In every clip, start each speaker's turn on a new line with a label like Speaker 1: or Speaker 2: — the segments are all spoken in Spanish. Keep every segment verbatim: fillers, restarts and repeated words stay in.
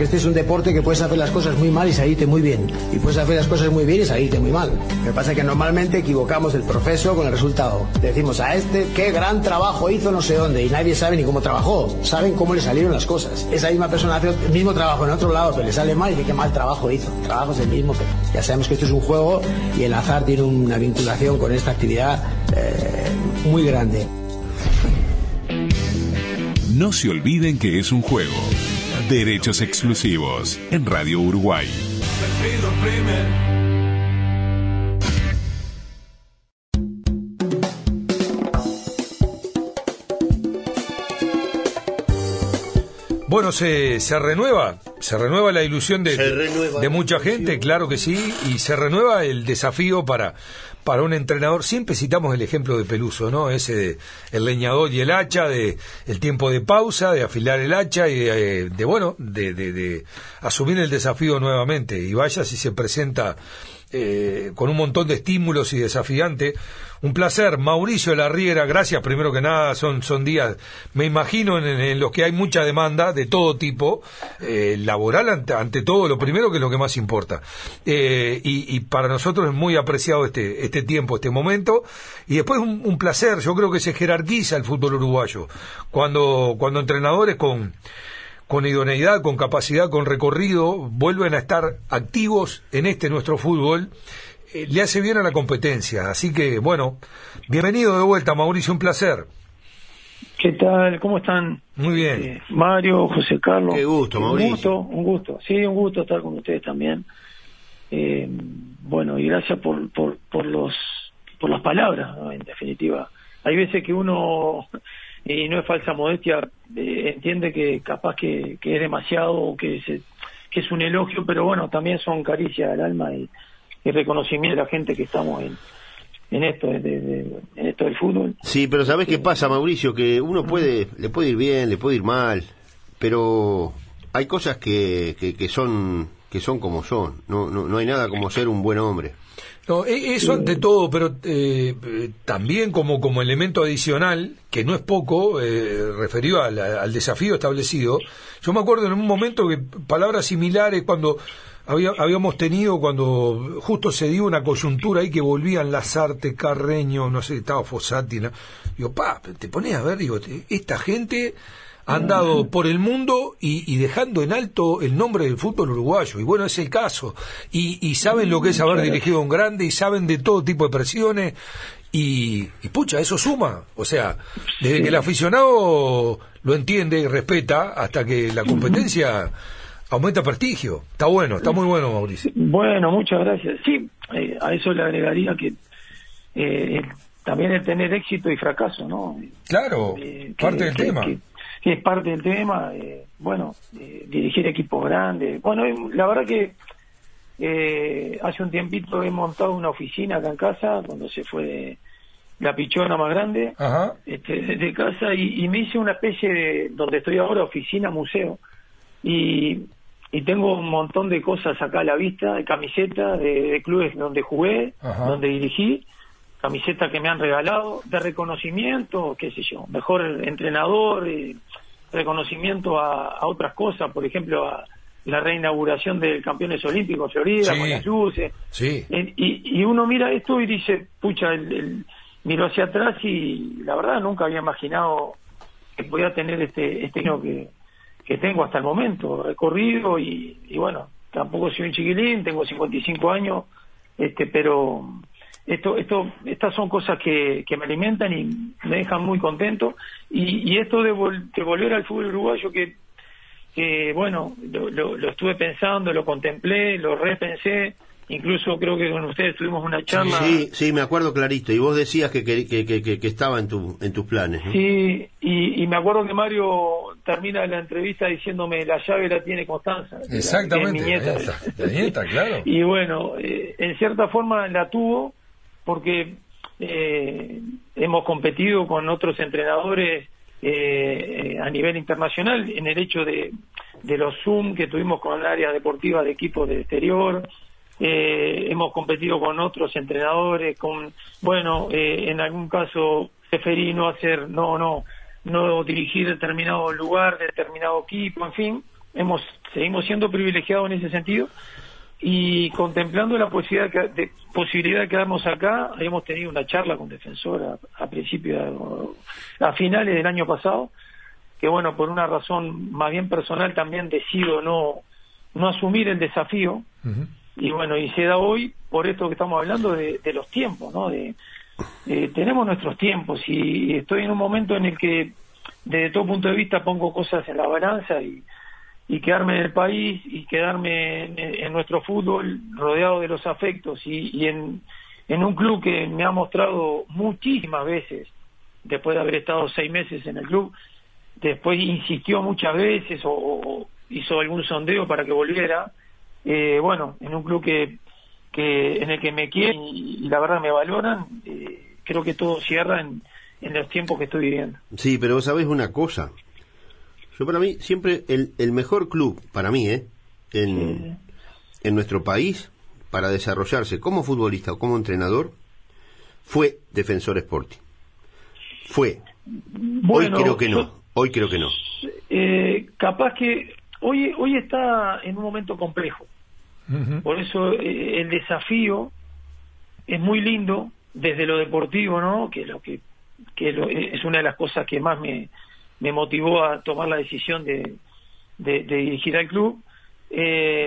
Speaker 1: que este es un deporte que puedes hacer las cosas muy mal y salirte muy bien, y puedes hacer las cosas muy bien y salirte muy mal. Lo que pasa es que normalmente equivocamos el proceso con el resultado. Decimos a este qué gran trabajo hizo no sé dónde, y nadie sabe ni cómo trabajó, saben cómo le salieron las cosas. Esa misma persona hace el mismo trabajo en otro lado, pero le sale mal y dice qué mal trabajo hizo. El trabajo es el mismo, pero ya sabemos que esto es un juego y el azar tiene una vinculación con esta actividad eh, muy grande.
Speaker 2: No se olviden que es un juego. Derechos exclusivos en Radio Uruguay.
Speaker 3: Bueno, se, se renueva, se renueva la ilusión de, de mucha gente, claro que sí, y se renueva el desafío para, para un entrenador. Siempre citamos el ejemplo de Peluso, ¿no? Ese de el leñador y el hacha, de el tiempo de pausa, de afilar el hacha y de, de bueno, de, de, de asumir el desafío nuevamente. Y vaya si se presenta eh, con un montón de estímulos y desafiante. Un placer, Mauricio Larriera, gracias primero que nada, son, son días, me imagino, en, en los que hay mucha demanda de todo tipo, eh, laboral ante, ante todo, lo primero que es lo que más importa. Eh, y, y para nosotros es muy apreciado este, este tiempo, este momento, y después un, un placer, yo creo que se jerarquiza el fútbol uruguayo, cuando, cuando entrenadores con... con idoneidad, con capacidad, con recorrido, vuelven a estar activos en este nuestro fútbol, eh, le hace bien a la competencia. Así que, bueno, bienvenido de vuelta, Mauricio, un placer.
Speaker 4: ¿Qué tal? ¿Cómo están?
Speaker 3: Muy bien.
Speaker 4: Eh, Mario, José Carlos.
Speaker 5: Qué gusto, Mauricio.
Speaker 4: Un gusto, un gusto. Sí, un gusto estar con ustedes también. Eh, bueno, y gracias por, por, por, los, por las palabras, ¿no? En definitiva. Hay veces que uno... y no es falsa modestia, eh, entiende que capaz que, que es demasiado o que, se, que es un elogio, pero bueno, también son caricias al alma y, y reconocimiento de la gente que estamos en, en esto de, de, en esto del fútbol.
Speaker 5: Sí, pero ¿sabés qué pasa, Mauricio? Que uno puede, le puede ir bien, le puede ir mal, pero hay cosas que, que, que son que son como son, no, no, no hay nada como ser un buen hombre.
Speaker 3: No, eso ante todo, pero eh, también como, como elemento adicional, que no es poco, eh, referido al, al desafío establecido. Yo me acuerdo en un momento que palabras similares cuando había, habíamos tenido, cuando justo se dio una coyuntura ahí que volvían Lazarte, Carreño, no sé, estaba Fossati, ¿no? Digo, pa, te pones a ver, digo, esta gente ha andado por el mundo y, y dejando en alto el nombre del fútbol uruguayo, y bueno, es el caso, y, y saben lo que es haber dirigido a un grande, y saben de todo tipo de presiones, y, y pucha, eso suma, o sea, desde que el aficionado lo entiende y respeta, hasta que la competencia aumenta prestigio. Está bueno, está muy bueno, Mauricio.
Speaker 4: Bueno, muchas gracias. Sí, eh, a eso le agregaría que eh, también el tener éxito y fracaso, ¿no?
Speaker 3: Claro,
Speaker 4: eh,
Speaker 3: parte
Speaker 4: que,
Speaker 3: del
Speaker 4: que,
Speaker 3: tema.
Speaker 4: Que, que es parte del tema, eh, bueno, eh, dirigir equipos grandes. Bueno, la verdad que eh, hace un tiempito he montado una oficina acá en casa, cuando se fue la pichona más grande,
Speaker 3: Ajá.
Speaker 4: Este, de casa, y, y me hice una especie de, donde estoy ahora, oficina, museo, y, y tengo un montón de cosas acá a la vista, de camisetas, de, de clubes donde jugué, Ajá. donde dirigí, camisetas que me han regalado, de reconocimiento, qué sé yo, mejor entrenador, eh, reconocimiento a, a otras cosas, por ejemplo, a la reinauguración del Campeones Olímpicos Florida,
Speaker 3: sí.
Speaker 4: con las luces,
Speaker 3: sí.
Speaker 4: eh, y, y uno mira esto y dice, pucha, el, el, miro hacia atrás y la verdad nunca había imaginado que podía tener este este año que, que tengo hasta el momento, recorrido, y, y bueno, tampoco soy un chiquilín, tengo cincuenta y cinco años, este pero... Esto, esto, estas son cosas que, que me alimentan y me dejan muy contento, y, y esto de, vol, de volver al fútbol uruguayo que, que bueno, lo, lo, lo estuve pensando, lo contemplé, lo repensé, incluso creo que con ustedes tuvimos una charla.
Speaker 5: Sí, sí, me acuerdo clarito, y vos decías que, que, que, que, que estaba en, tu, en tus planes, ¿no?
Speaker 4: Sí, y, y me acuerdo que Mario termina la entrevista diciéndome la llave la tiene Constanza.
Speaker 3: Exactamente,
Speaker 4: la, mi nieta.
Speaker 3: La nieta, la nieta, claro.
Speaker 4: Y bueno, eh, en cierta forma la tuvo, porque eh, hemos competido con otros entrenadores eh, a nivel internacional en el hecho de, de los Zoom que tuvimos con el área deportiva de equipos del exterior, eh, hemos competido con otros entrenadores, con, bueno, eh, en algún caso preferí no hacer, no, no, no dirigir determinado lugar, determinado equipo, en fin, hemos seguimos siendo privilegiados en ese sentido, y contemplando la posibilidad que, de, posibilidad de quedarnos acá, habíamos tenido una charla con Defensor a, a principios, a finales del año pasado, que bueno, por una razón más bien personal también decido no, no asumir el desafío, uh-huh. y bueno, y se da hoy por esto que estamos hablando de, de los tiempos, ¿no? De, eh, tenemos nuestros tiempos, y estoy en un momento en el que desde todo punto de vista pongo cosas en la balanza, y y quedarme en el país y quedarme en, en nuestro fútbol rodeado de los afectos y, y en, en un club que me ha mostrado muchísimas veces, después de haber estado seis meses en el club, después insistió muchas veces o, o hizo algún sondeo para que volviera, eh, bueno, en un club que, que en el que me quieren y, y la verdad me valoran, eh, creo que todo cierra en, en los tiempos que estoy viviendo.
Speaker 5: Sí, pero vos sabés una cosa. Yo para mí, siempre el, el mejor club, para mí, ¿eh? En, sí. en nuestro país, para desarrollarse como futbolista o como entrenador, fue Defensor Sporting. Fue. Bueno, hoy creo que no, yo, hoy creo que no.
Speaker 4: Eh, capaz que hoy hoy está en un momento complejo. Uh-huh. Por eso eh, el desafío es muy lindo desde lo deportivo, ¿no? Que lo que, que lo, es una de las cosas que más me... me motivó a tomar la decisión de, de, de dirigir al club, eh,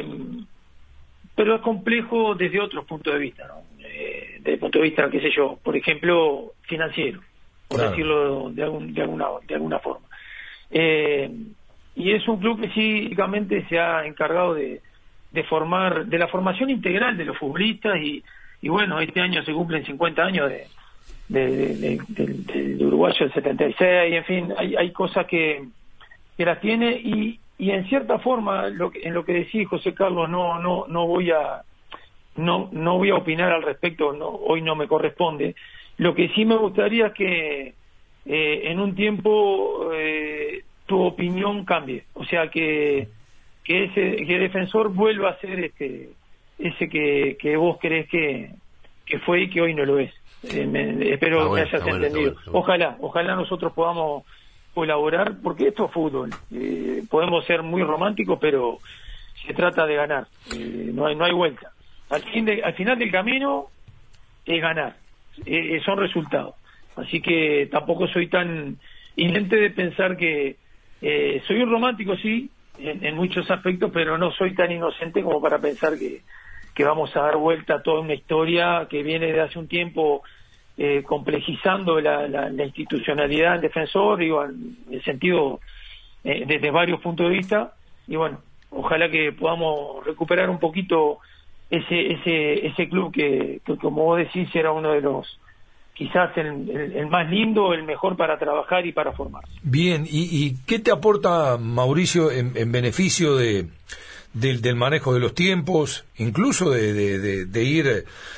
Speaker 4: pero es complejo desde otros puntos de vista, ¿no? Eh, desde el punto de vista, qué sé yo, por ejemplo, financiero, por claro. decirlo de, algún, de, alguna, de alguna forma. Eh, y es un club que sí, se ha encargado de, de formar, de la formación integral de los futbolistas, y, y bueno, este año se cumplen cincuenta años de De, de, de, de, de uruguayo del setenta y seis, en fin, hay, hay cosas que, que las tiene, y, y en cierta forma lo que, en lo que decís, José Carlos, no no no voy a no no voy a opinar al respecto, no, hoy no me corresponde. Lo que sí me gustaría es que eh, en un tiempo eh, tu opinión cambie, o sea que que ese que Defensor vuelva a ser este ese que, que vos crees que, que fue y que hoy no lo es. Eh, me, espero ah, bueno, que hayas bueno, entendido. Bueno, bueno. Ojalá, ojalá nosotros podamos colaborar, porque esto es fútbol. Eh, podemos ser muy románticos, pero se trata de ganar. Eh, no hay no hay vuelta. Al, fin de, al final del camino es ganar. Eh, son resultados. Así que tampoco soy tan inocente de pensar que eh, soy un romántico, sí, en, en muchos aspectos, pero no soy tan inocente como para pensar que que vamos a dar vuelta a toda una historia que viene de hace un tiempo eh, complejizando la, la, la institucionalidad del Defensor, digo, en el sentido eh, desde varios puntos de vista, y bueno, ojalá que podamos recuperar un poquito ese ese ese club que, que como vos decís era uno de los, quizás el, el, el más lindo, el mejor para trabajar y para formarse.
Speaker 3: Bien, ¿y, y qué te aporta, Mauricio, en, en beneficio de Del, del manejo de los tiempos, incluso de, de, de, de ir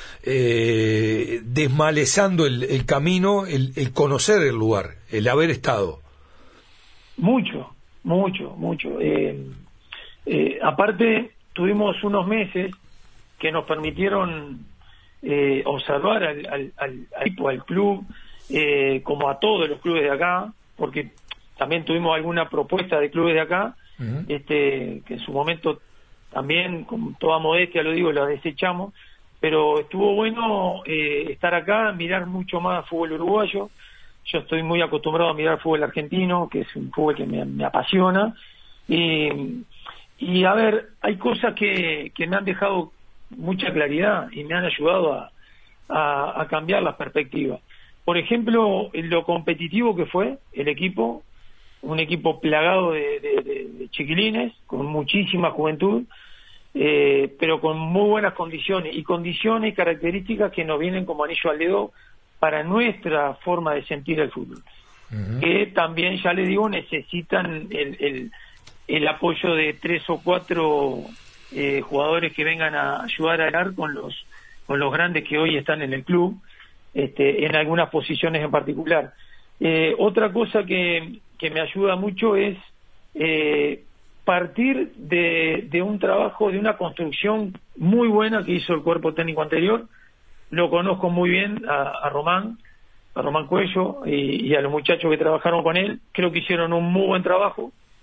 Speaker 3: eh, desmalezando el, el camino, el, el conocer el lugar, el haber estado?
Speaker 4: Mucho, mucho, mucho. Eh, eh, aparte, tuvimos unos meses que nos permitieron eh, observar al, al, al, al, al club, eh, como a todos los clubes de acá, porque también tuvimos alguna propuesta de clubes de acá, uh-huh. este que en su momento también, con toda modestia lo digo, la desechamos, pero estuvo bueno eh, estar acá, mirar mucho más fútbol uruguayo. Yo estoy muy acostumbrado a mirar fútbol argentino, que es un fútbol que me, me apasiona, y, y a ver, hay cosas que, que me han dejado mucha claridad y me han ayudado a, a, a cambiar las perspectivas. Por ejemplo, lo competitivo que fue el equipo, un equipo plagado de, de, de, de chiquilines, con muchísima juventud, eh, pero con muy buenas condiciones, y condiciones y características que nos vienen como anillo al dedo para nuestra forma de sentir el fútbol. Uh-huh. Que también, ya les digo, necesitan el, el, el apoyo de tres o cuatro eh, jugadores que vengan a ayudar a ganar con los, con los grandes que hoy están en el club, este, en algunas posiciones en particular. Eh, otra cosa que que me ayuda mucho es eh, partir de, de un trabajo, de una construcción muy buena que hizo el cuerpo técnico anterior. Lo conozco muy bien a, a Román, a Román Cuello y, y a los muchachos que trabajaron con él. Creo que hicieron un muy buen trabajo,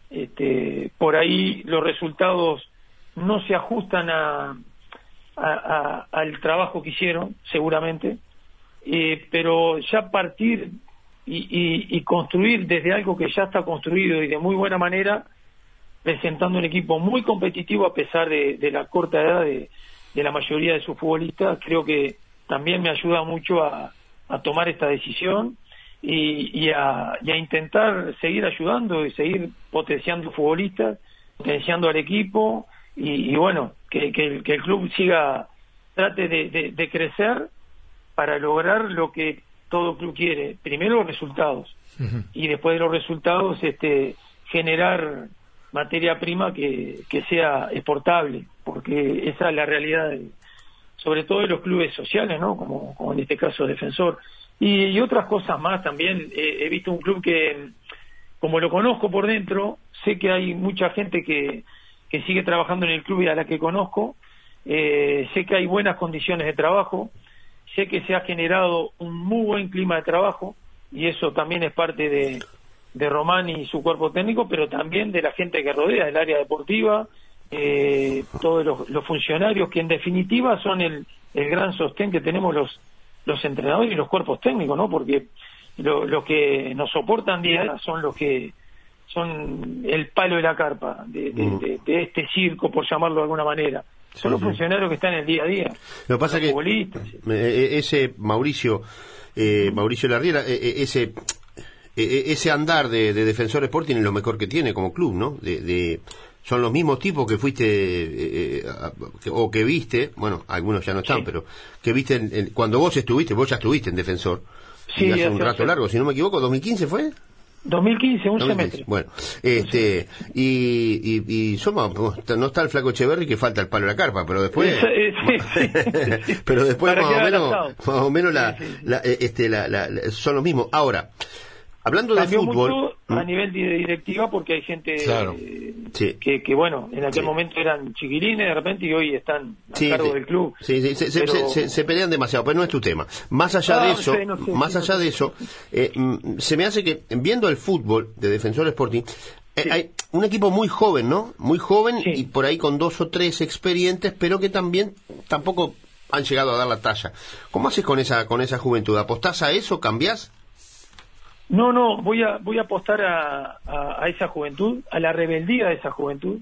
Speaker 4: este, por ahí los resultados no se ajustan a, a, a, al trabajo que hicieron, seguramente, eh, pero ya partir y, y, y construir desde algo que ya está construido y de muy buena manera, presentando un equipo muy competitivo a pesar de, de la corta edad de, de la mayoría de sus futbolistas, creo que también me ayuda mucho a, a tomar esta decisión y, y, a, y a intentar seguir ayudando y seguir potenciando futbolistas, potenciando al equipo y, y bueno, que, que, el, que el club siga, trate de, de, de crecer para lograr lo que todo club quiere, primero los resultados, uh-huh. y después de los resultados este generar materia prima que, que sea exportable, porque esa es la realidad de, sobre todo de los clubes sociales, ¿no? Como, como en este caso Defensor, y, y otras cosas más también. Eh, he visto un club que, como lo conozco por dentro, sé que hay mucha gente que, que sigue trabajando en el club y a la que conozco, eh, sé que hay buenas condiciones de trabajo, sé que se ha generado un muy buen clima de trabajo y eso también es parte de, de Román y su cuerpo técnico, pero también de la gente que rodea el área deportiva, eh, todos los, los funcionarios que en definitiva son el, el gran sostén que tenemos los, los entrenadores y los cuerpos técnicos, ¿no? Porque lo, los que nos soportan día a día son los que son el palo de la carpa de, de, de, de este circo, por llamarlo de alguna manera. Son los funcionarios que están en el día a día.
Speaker 5: Lo que pasa es que ese Mauricio eh, Mauricio Larriera, eh, ese eh, ese andar de, de Defensor Sporting es lo mejor que tiene como club, ¿no? De, de son los mismos tipos que fuiste eh, que, o que viste, bueno, algunos ya no están, sí. pero que viste en, en, cuando vos estuviste, vos ya estuviste en Defensor. Sí, hace un rato largo, si no me equivoco, ¿dos mil quince fue?
Speaker 4: dos mil quince, un
Speaker 5: dos mil quince.
Speaker 4: semestre.
Speaker 5: Bueno, este, y, y, y somos, no está el Flaco Echeverri que falta el palo de la carpa, pero después, sí, sí, sí. pero después más o, menos, más o menos, la, sí, sí. la, este, la, la, la, son los mismos. Ahora, hablando de
Speaker 4: Cambió
Speaker 5: fútbol,
Speaker 4: mucho a nivel de directiva porque hay gente
Speaker 5: claro.
Speaker 4: eh,
Speaker 5: sí.
Speaker 4: que, que, bueno, en aquel sí. momento eran chiquilines de repente y hoy están a sí, cargo
Speaker 5: sí.
Speaker 4: del club.
Speaker 5: Sí, sí, se, pero... se, se, se pelean demasiado, pero no es tu tema. Más allá ah, de eso, no sé, no sé, más sí, allá no sé. de eso, eh, se me hace que, viendo el fútbol de Defensor Sporting, eh, sí. hay un equipo muy joven, ¿no? Muy joven sí. y por ahí con dos o tres experientes, pero que también tampoco han llegado a dar la talla. ¿Cómo haces con esa con esa juventud? ¿Apostás a eso? ¿Cambiás?
Speaker 4: No, no, voy a voy a apostar a, a, a esa juventud, a la rebeldía de esa juventud.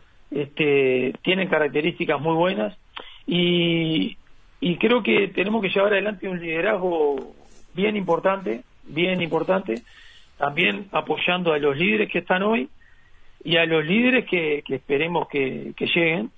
Speaker 4: Este, tienen características muy buenas y, y creo que tenemos que llevar adelante un liderazgo bien importante, bien importante, también apoyando a los líderes que están hoy y a los líderes que, que esperemos que, que lleguen.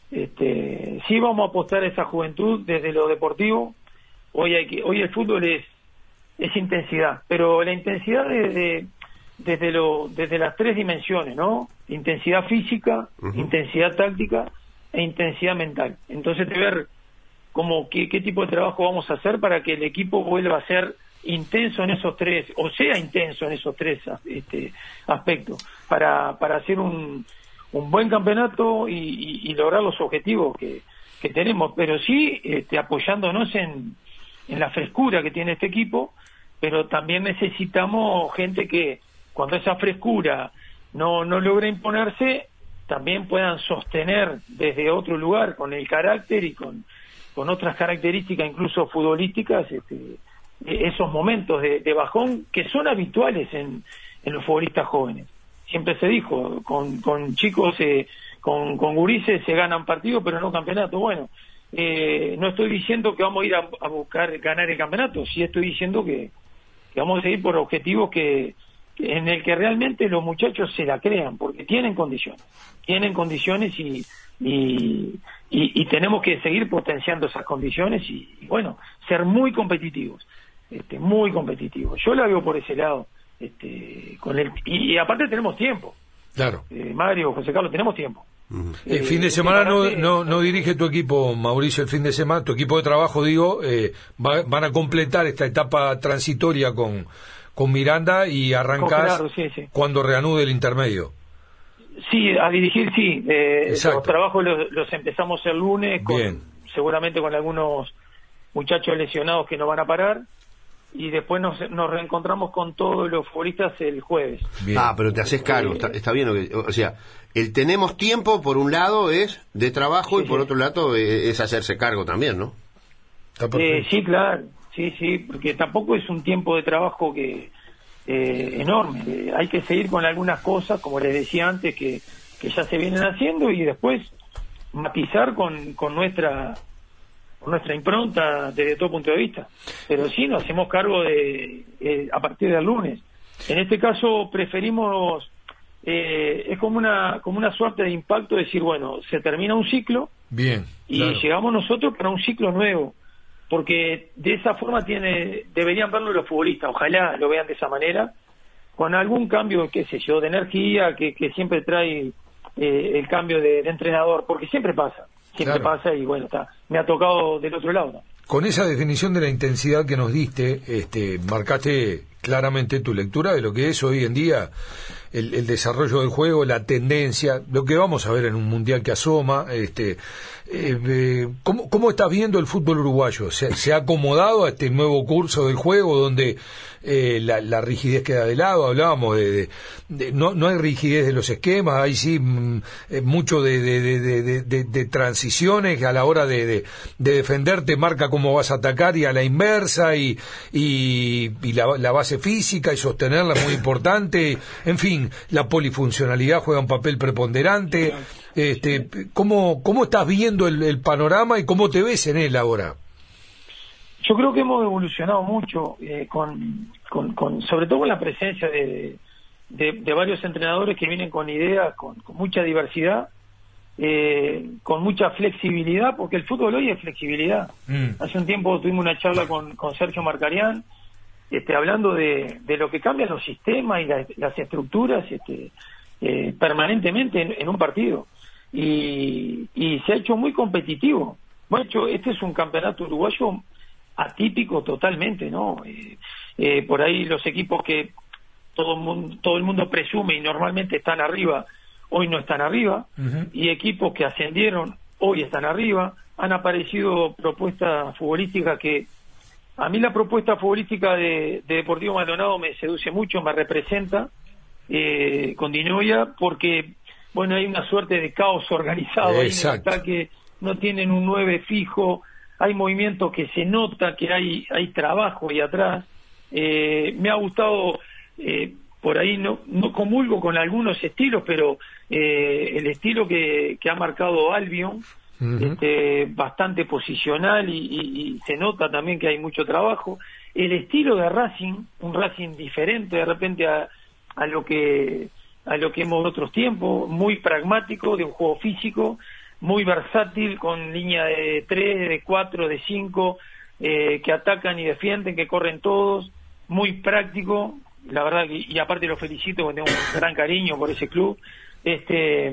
Speaker 4: Este, sí vamos a apostar a esa juventud desde lo deportivo. Hoy hay que, hoy el fútbol es es intensidad, pero la intensidad desde desde lo desde las tres dimensiones, ¿no? Intensidad física, uh-huh. intensidad táctica e intensidad mental. Entonces, de ver cómo qué, qué tipo de trabajo vamos a hacer para que el equipo vuelva a ser intenso en esos tres, o sea intenso en esos tres este, aspectos, para para hacer un un buen campeonato y, y, y lograr los objetivos que, que tenemos, pero sí este, apoyándonos en en la frescura que tiene este equipo, pero también necesitamos gente que cuando esa frescura no no logra imponerse, también puedan sostener desde otro lugar, con el carácter y con, con otras características, incluso futbolísticas, este, esos momentos de, de bajón que son habituales en, en los futbolistas jóvenes. Siempre se dijo, con, con chicos, eh, con, con gurises se ganan partidos, pero no campeonatos. Bueno, Eh, no estoy diciendo que vamos a ir a, a buscar ganar el campeonato, sí estoy diciendo que, que vamos a ir por objetivos que, que en el que realmente los muchachos se la crean, porque tienen condiciones, tienen condiciones y y, y, y tenemos que seguir potenciando esas condiciones y, y bueno, ser muy competitivos, este, muy competitivos. Yo la veo por ese lado, este, con el y, y aparte tenemos tiempo.
Speaker 3: Claro.
Speaker 4: Eh, Mario, José Carlos, tenemos tiempo.
Speaker 3: El fin de semana no, no, no dirige tu equipo, Mauricio, el fin de semana, tu equipo de trabajo, digo, eh, va, van a completar esta etapa transitoria con, con Miranda y arrancás
Speaker 4: claro, sí, sí.
Speaker 3: cuando reanude el intermedio.
Speaker 4: Sí, a dirigir sí, eh, los trabajos los, los empezamos el lunes, con, seguramente con algunos muchachos lesionados que no van a parar, y después nos, nos reencontramos con todos los futbolistas el jueves.
Speaker 5: Bien. Ah, pero te haces cargo, está, está bien. O sea, el tenemos tiempo, por un lado, es de trabajo, sí, y por sí. otro lado es hacerse cargo también, ¿no?
Speaker 4: Eh, sí, claro, sí, sí, porque tampoco es un tiempo de trabajo que eh, enorme. Eh, hay que seguir con algunas cosas, como les decía antes, que, que ya se vienen haciendo, y después matizar con, con nuestra con nuestra impronta desde todo punto de vista. Pero sí, nos hacemos cargo de eh, a partir del lunes. En este caso preferimos, eh, es como una como una suerte de impacto, decir, bueno, se termina un ciclo,
Speaker 3: bien,
Speaker 4: y
Speaker 3: claro,
Speaker 4: llegamos nosotros para un ciclo nuevo, porque de esa forma tiene deberían verlo los futbolistas, ojalá lo vean de esa manera, con algún cambio, qué sé yo, de energía que, que siempre trae eh, el cambio de, de entrenador, porque siempre pasa, siempre claro. pasa, y bueno, está, me ha tocado del otro lado, ¿no?
Speaker 3: Con esa definición de la intensidad que nos diste, este, marcaste claramente tu lectura de lo que es hoy en día el, el desarrollo del juego, la tendencia, lo que vamos a ver en un mundial que asoma. Este, eh, eh, ¿cómo, ¿Cómo estás viendo el fútbol uruguayo? ¿Se, se ha acomodado a este nuevo curso del juego donde eh, la, la rigidez queda de lado? Hablábamos de, de, de no, no hay rigidez de los esquemas, hay sí mm, eh, mucho de, de, de, de, de, de transiciones a la hora de, de, de defenderte, marca cómo vas a atacar y a la inversa, y, y, y la, la base física y sostenerla es muy importante. En fin, la polifuncionalidad juega un papel preponderante. Este, ¿cómo, cómo estás viendo el, el panorama y cómo te ves en él ahora?
Speaker 4: Yo creo que hemos evolucionado mucho, eh, con, con, con, sobre todo con la presencia de, de, de varios entrenadores que vienen con ideas, con, con mucha diversidad, eh, con mucha flexibilidad, porque el fútbol hoy es flexibilidad. Mm. Hace un tiempo tuvimos una charla con, con Sergio Marcarián, este, hablando de, de lo que cambian los sistemas y las, las estructuras este, eh, permanentemente en, en un partido. Y, y se ha hecho muy competitivo. Bueno, hecho, este es un campeonato uruguayo atípico totalmente, ¿no? Eh, eh, por ahí los equipos que todo el mundo, todo el mundo presume y normalmente están arriba, hoy no están arriba, uh-huh. y equipos que ascendieron hoy están arriba. Han aparecido propuestas futbolísticas que a mí la propuesta futbolística de, de Deportivo Maldonado me seduce mucho, me representa, eh, con Di Noia, porque bueno, hay una suerte de caos organizado ahí en el ataque, no tienen un nueve fijo, hay movimientos que se nota que hay hay trabajo ahí atrás. Eh, me ha gustado, eh, por ahí no no comulgo con algunos estilos, pero eh, el estilo que, que ha marcado Albion, uh-huh. este, bastante posicional, y, y, y se nota también que hay mucho trabajo. El estilo de Racing, un Racing diferente de repente a, a lo que a lo que hemos en otros tiempos, muy pragmático, de un juego físico, muy versátil, con línea de tres, de cuatro, de cinco, eh, que atacan y defienden, que corren todos, muy práctico, la verdad, que, y aparte lo felicito porque tengo un gran cariño por ese club, este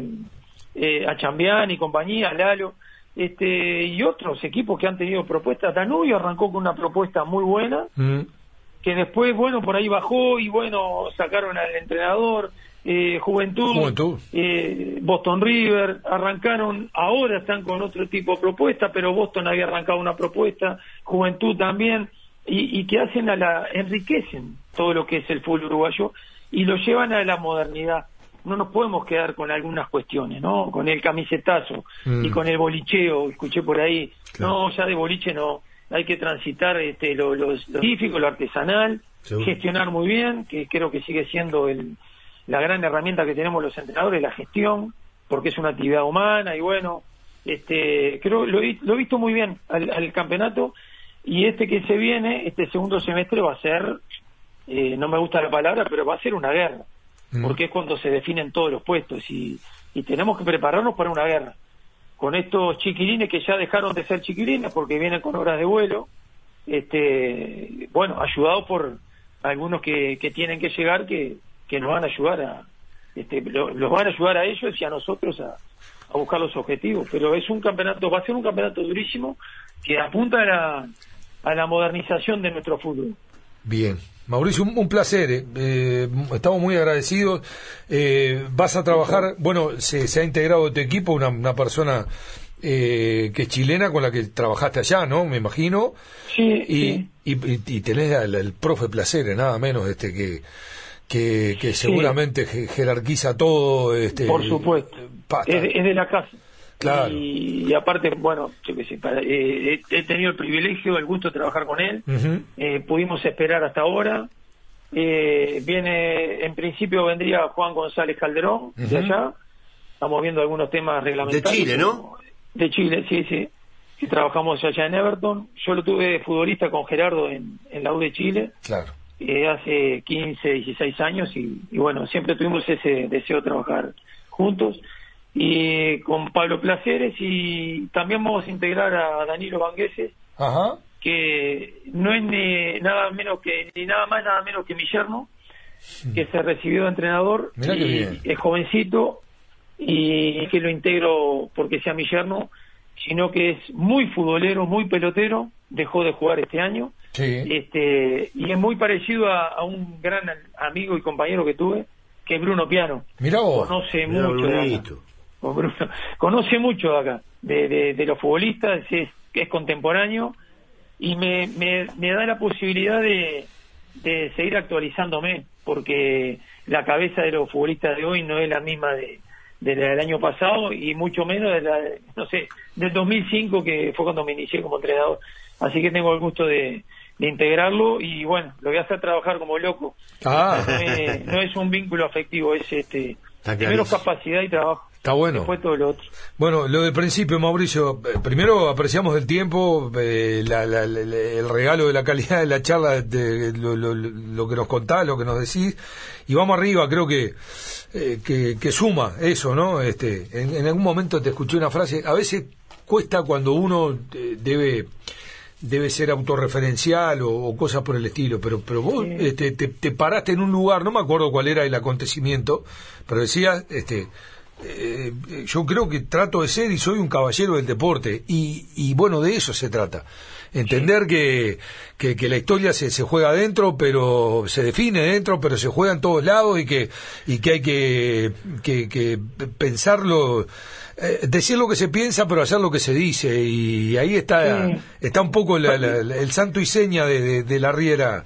Speaker 4: eh, a Chambián y compañía, a Lalo, este y otros equipos que han tenido propuestas. Danubio arrancó con una propuesta muy buena, mm. que después, bueno, por ahí bajó y bueno, sacaron al entrenador. Eh, Juventud, Juventud. Eh, Boston River arrancaron, ahora están con otro tipo de propuesta, pero Boston había arrancado una propuesta, Juventud también, y, y que hacen a la enriquecen todo lo que es el fútbol uruguayo y lo llevan a la modernidad. No nos podemos quedar con algunas cuestiones, ¿no? Con el camisetazo mm. y con el bolicheo, escuché por ahí, claro. No, ya de boliche no, hay que transitar este, lo, lo, lo científico, lo artesanal, ¿seguro? Gestionar muy bien, que creo que sigue siendo el la gran herramienta que tenemos los entrenadores, la gestión, porque es una actividad humana, y bueno, este creo lo he, lo he visto muy bien al, al campeonato, y este que se viene, este segundo semestre va a ser, eh, no me gusta la palabra, pero va a ser una guerra, mm. porque es cuando se definen todos los puestos, y, y tenemos que prepararnos para una guerra, con estos chiquilines que ya dejaron de ser chiquilines, porque vienen con horas de vuelo, este bueno, ayudados por algunos que, que tienen que llegar, que que nos van a ayudar a este, lo, los van a ayudar a ellos y a nosotros a, a buscar los objetivos, pero es un campeonato, va a ser un campeonato durísimo que apunta a la, a la modernización de nuestro fútbol.
Speaker 3: Bien, Mauricio, un, un placer, eh. Eh, estamos muy agradecidos. Eh, vas a trabajar, bueno, se, se ha integrado a tu equipo una, una persona eh, que es chilena con la que trabajaste allá, ¿no? Me imagino.
Speaker 4: Sí,
Speaker 3: y,
Speaker 4: sí.
Speaker 3: Y, y, y tenés al, al profe Placeres, nada menos, este que que, que seguramente sí. jerarquiza todo. Este,
Speaker 4: Por supuesto. Es, es de la casa.
Speaker 3: Claro.
Speaker 4: Y, y aparte, bueno, yo qué sé, para, eh, he tenido el privilegio, el gusto de trabajar con él. Uh-huh. Eh, pudimos esperar hasta ahora. Eh, viene, en principio vendría Juan González Calderón, uh-huh. de allá. Estamos viendo algunos temas reglamentarios.
Speaker 5: De Chile, ¿no?
Speaker 4: De Chile, sí, sí. Que trabajamos allá en Everton. Yo lo tuve futbolista con Gerardo en, en la U de Chile.
Speaker 3: Claro.
Speaker 4: Eh, hace quince, dieciséis años y, y bueno, siempre tuvimos ese deseo de trabajar juntos. Y con Pablo Placeres, y también vamos a integrar a Danilo Vangueses,
Speaker 3: Ajá.
Speaker 4: que no es ni nada menos que ni nada más nada menos que mi yerno, que se recibió de entrenador.
Speaker 3: Mirá que bien.
Speaker 4: Es jovencito, y que lo integro porque sea mi yerno, sino que es muy futbolero, muy pelotero, dejó de jugar este año.
Speaker 3: Sí.
Speaker 4: Este, y es muy parecido a, a un gran amigo y compañero que tuve, que es Bruno Piano.
Speaker 3: Mirá vos.
Speaker 4: Conoce
Speaker 5: Mirá
Speaker 4: mucho de acá. Bruno, conoce mucho de acá, de, de, de los futbolistas, es, es contemporáneo, y me, me, me da la posibilidad de, de seguir actualizándome, porque la cabeza de los futbolistas de hoy no es la misma de, de la del año pasado, y mucho menos de la, no sé, del dos mil cinco, que fue cuando me inicié como entrenador. Así que tengo el gusto de, de integrarlo, y bueno, lo voy a hacer trabajar como loco.
Speaker 3: Ah.
Speaker 4: No, es, no es un vínculo afectivo, es este primero capacidad y trabajo.
Speaker 3: Está bueno.
Speaker 4: Después todo lo otro.
Speaker 3: Bueno, lo del principio, Mauricio, eh, primero apreciamos el tiempo, eh, la, la, la, el regalo de la calidad de la charla, de, de, lo, lo, lo que nos contás, lo que nos decís, y vamos arriba. Creo que eh, que, que suma eso, ¿no? Este, en, en algún momento te escuché una frase, a veces cuesta cuando uno eh, debe debe ser autorreferencial o, o cosas por el estilo, pero pero vos sí. este, te, te paraste en un lugar, no me acuerdo cuál era el acontecimiento, pero decías, este Eh, yo creo que trato de ser y soy un caballero del deporte, y, y bueno, de eso se trata, entender sí. que, que, que la historia se, se juega adentro, pero se define dentro, pero se juega en todos lados, y que, y que hay que, que, que pensarlo, eh, decir lo que se piensa, pero hacer lo que se dice, y ahí está, sí. está un poco la, la, la, el santo y seña de, de, de la Riera.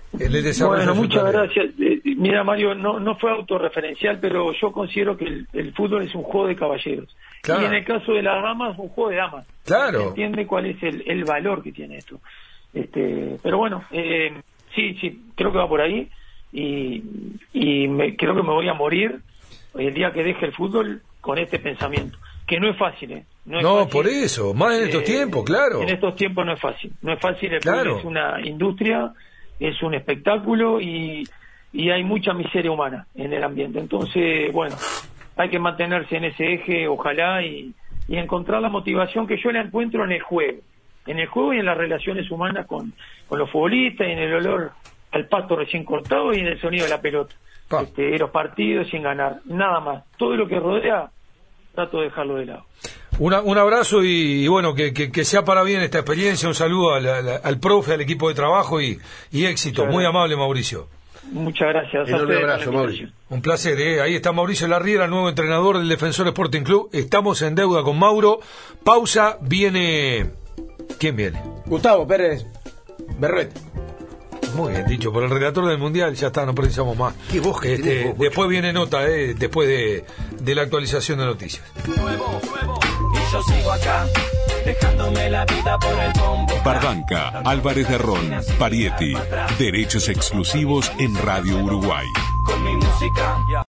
Speaker 4: Bueno, muchas gracias. Eh, mira, Mario, no no fue autorreferencial, pero yo considero que el, el fútbol es un juego de caballeros. Claro. Y en el caso de las damas, un juego de damas.
Speaker 3: Claro.
Speaker 4: Se entiende cuál es el, el valor que tiene esto. Este, pero bueno, eh, sí, sí, creo que va por ahí, y, y me, creo que me voy a morir el día que deje el fútbol con este pensamiento, que no es fácil, ¿eh? No, es
Speaker 3: no
Speaker 4: fácil.
Speaker 3: Por eso, más en estos eh, tiempos, claro.
Speaker 4: En estos tiempos no es fácil. No es fácil, el
Speaker 3: claro.
Speaker 4: fútbol es una industria, es un espectáculo, y, y hay mucha miseria humana en el ambiente. Entonces, bueno, hay que mantenerse en ese eje, ojalá, y, y encontrar la motivación que yo la encuentro en el juego, en el juego y en las relaciones humanas con, con los futbolistas, y en el olor al pasto recién cortado y en el sonido de la pelota, ah. este, de los partidos sin ganar, nada más. Todo lo que rodea trato de dejarlo de lado.
Speaker 3: Una, un abrazo y, y bueno, que, que, que sea para bien esta experiencia. Un saludo al, al, al profe, al equipo de trabajo, y, y éxito. Muy amable, Mauricio.
Speaker 4: Muchas gracias.
Speaker 5: Un abrazo, Mauricio.
Speaker 3: Un placer, ¿eh? Ahí está Mauricio Larriera, nuevo entrenador del Defensor Sporting Club. Estamos en deuda con Mauro. Pausa, viene... ¿Quién viene?
Speaker 1: Gustavo Pérez Berruet.
Speaker 3: Muy bien dicho, por el relator del Mundial. Ya está, no precisamos más.
Speaker 5: ¿Qué voz que
Speaker 3: este,
Speaker 5: tenés,
Speaker 3: después viene nota, eh, después de, de la actualización de noticias.
Speaker 6: Nuevo, nuevo, y yo sigo acá, dejándome la vida por el bombo.
Speaker 2: Barbanca, Álvarez de Ron, Parietti. Derechos exclusivos en Radio Uruguay.
Speaker 6: Con mi música.